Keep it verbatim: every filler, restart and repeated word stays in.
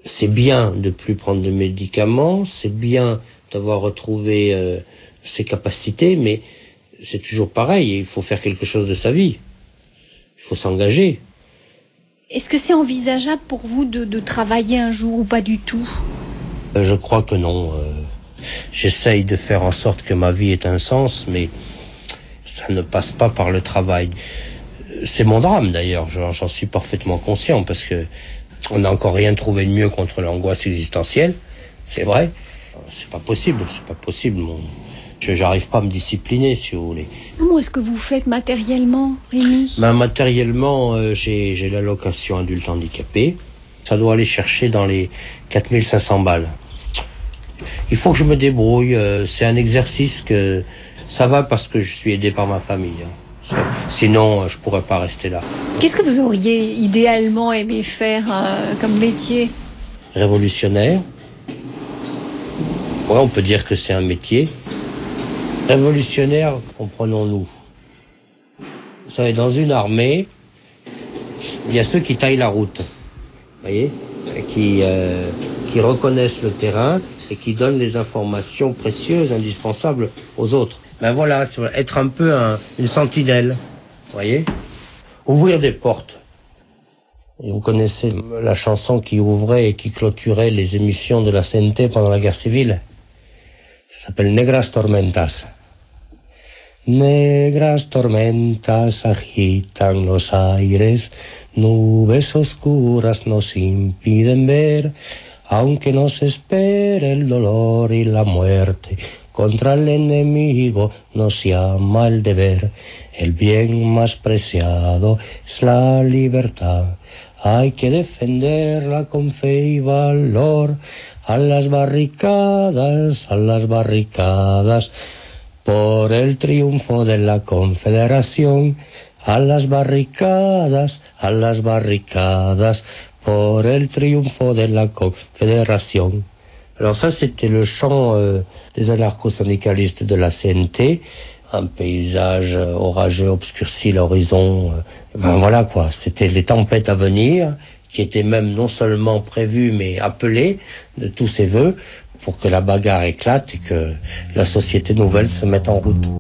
C'est bien de plus prendre de médicaments, c'est bien d'avoir retrouvé euh, ses capacités, mais c'est toujours pareil, il faut faire quelque chose de sa vie. Il faut s'engager. Est-ce que c'est envisageable pour vous de, de travailler un jour ou pas du tout? euh, Je crois que non. Euh, j'essaye de faire en sorte que ma vie ait un sens, mais ça ne passe pas par le travail. C'est mon drame d'ailleurs, j'en suis parfaitement conscient, parce que on n'a encore rien trouvé de mieux contre l'angoisse existentielle, c'est vrai. C'est pas possible, c'est pas possible. Mon... Je j'arrive pas à me discipliner, si vous voulez. Comment est-ce que vous faites matériellement, Rémi? Ben, matériellement, euh, j'ai j'ai l'allocation adulte handicapé. Ça doit aller chercher dans les quatre mille cinq cents balles. Il faut que je me débrouille. Euh, c'est un exercice que ça va parce que je suis aidé par ma famille. Hein. Sinon, je pourrais pas rester là. Qu'est-ce que vous auriez idéalement aimé faire euh, comme métier? Révolutionnaire. Ouais, on peut dire que c'est un métier. Révolutionnaire, comprenons-nous. Vous savez, dans une armée, il y a ceux qui taillent la route, vous voyez, qui, euh, qui reconnaissent le terrain et qui donnent les informations précieuses, indispensables aux autres. Ben voilà, être un peu un, une sentinelle, vous voyez. Ouvrir des portes. Et vous connaissez la chanson qui ouvrait et qui clôturait les émissions de la C N T pendant la guerre civile. Ça s'appelle Negras Tormentas. Negras tormentas agitan los aires, nubes oscuras nos impiden ver, aunque nos espere el dolor y la muerte, contra el enemigo nos llama el deber, el bien más preciado es la libertad, hay que defenderla con fe y valor, a las barricadas, a las barricadas, por el triunfo de la Confederación, a las barricadas, a las barricadas, por el triunfo de la Confédération. Alors ça, c'était le chant euh, des anarcho-syndicalistes de la C N T. Un paysage euh, orageux obscurcit l'horizon. Euh, ben voilà quoi, c'était les tempêtes à venir, qui étaient même non seulement prévues, mais appelées de tous ses voeux, pour que la bagarre éclate et que la société nouvelle se mette en route.